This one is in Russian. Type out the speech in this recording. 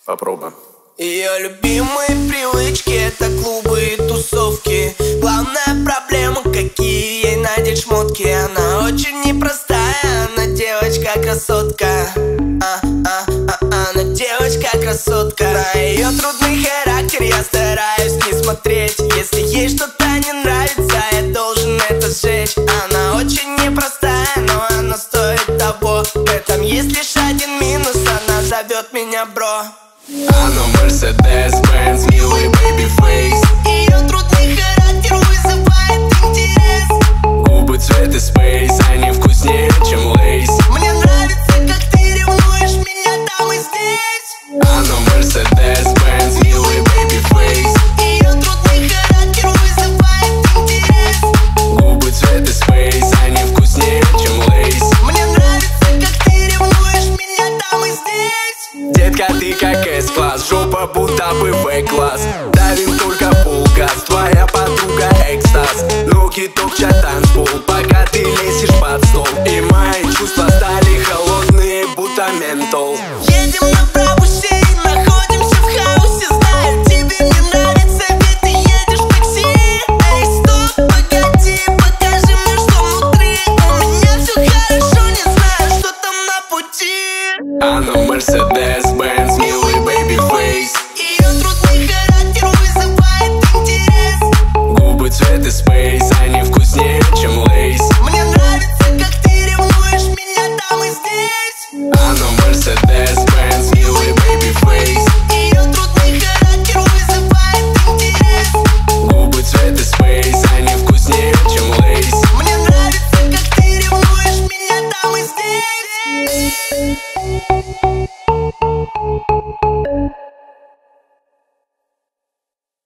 Попробуем. Ее любимые привычки — это клубы и тусовки. Главная проблема, какие ей надеть шмотки. Она очень непростая, она девочка-красотка. Она девочка-красотка. На ее трудный характер я стараюсь не смотреть. Если ей что-то не нравится, я должен это сжечь. Она очень непростая, но она стоит того. В этом есть лишь один минус, она зовет меня бро. Она Mercedes-Benz, милый baby-face. Ее трудный характер вызывает интерес. Губы цвета Space, они вкуснее, чем Лейс. Мне нравится, как ты ревнуешь меня там и здесь. Она Mercedes-Benz, милый baby-face. Ее трудный характер вызывает интерес. Губы цвета Space, они вкуснее, чем Лейс. Мне нравится, как ты ревнуешь меня там и здесь. Детка, ты как S-класс, жопа будто бы В-класс. Давим только полгаз, твоя подруга экстаз. Ноги топчат танцпол, пока ты лезешь под стол. И мои чувства стали холодные, будто ментол. Едем направо.